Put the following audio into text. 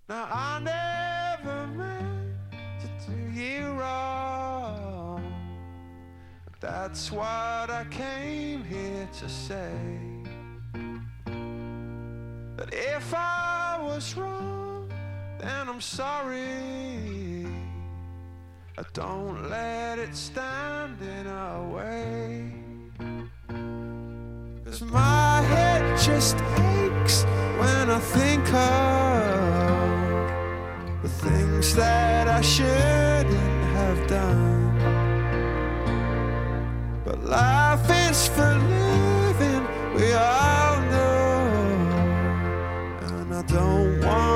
Now I never meant to do you wrong. That's what I came here to say. That if I was wrong, then I'm sorry. Don't let it stand in our way. 'Cause my head just aches when I think of the things that I shouldn't have done. But life is for living, we all know. And I don't want